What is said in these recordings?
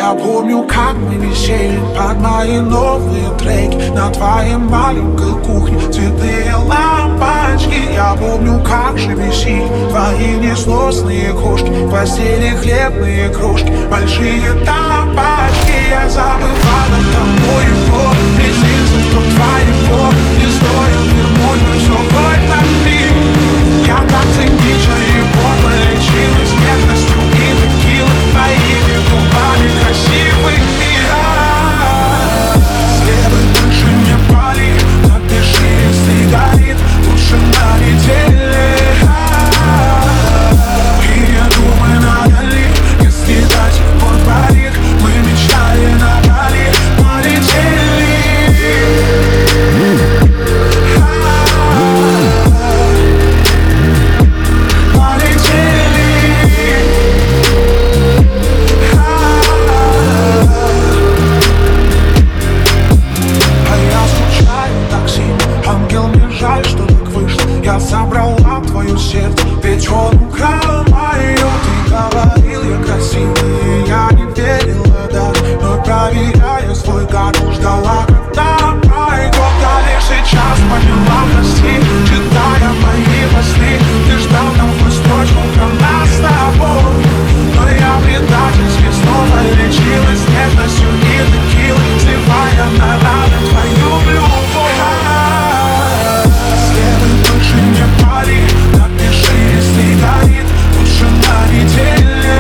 Я помню, как мы висели под мои новые треки на твоей маленькой кухне, цветные лампочки. Я помню, как же висели твои несносные кошки, в постели хлебные крошки, большие тапочки. Я забывал давно его, приснился, что твоего не стоил мир мой, но все больно ты. Я как цинична его полечилась нежностью и текилой, твоими губами красивыми. Слева больше не пали, напиши, если горит, лучше на неделе. И я думаю, надо ли, если до сих пор парик, мы мечтали на Бали, полетели. Я забрала твое сердце, ведь он украл мое. Ты говорил, я красивый, я не верила, да. Но проверяя свой гараж, ждала, когда пройдет. Я лишь сейчас поняла, прости, читая мои мысли. Ты ждал там хоть строчку про нас с тобой, но я предательски снова лечилась нежностью и текилой, сливая на раны твою любовь. Не пали, напиши, если горит, лучше на неделе.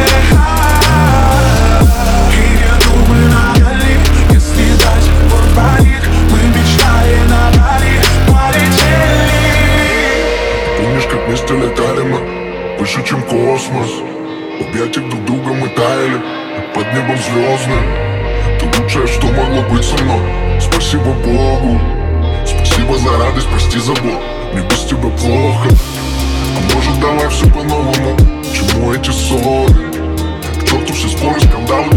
И я думаю, надо ли, если до сих пор парик, мы мечтали на Бали, полетели. Помнишь, как вместе летали мы, выше, чем космос. В объятиях друг друга мы таяли, под небом звездным. Ты лучшее, что могло быть со мной. Спасибо Богу, спасибо за радость, прости за боль. Мне без тебя плохо, а может давай все по-новому. Чему эти ссоры? К черту все споры, скандалы.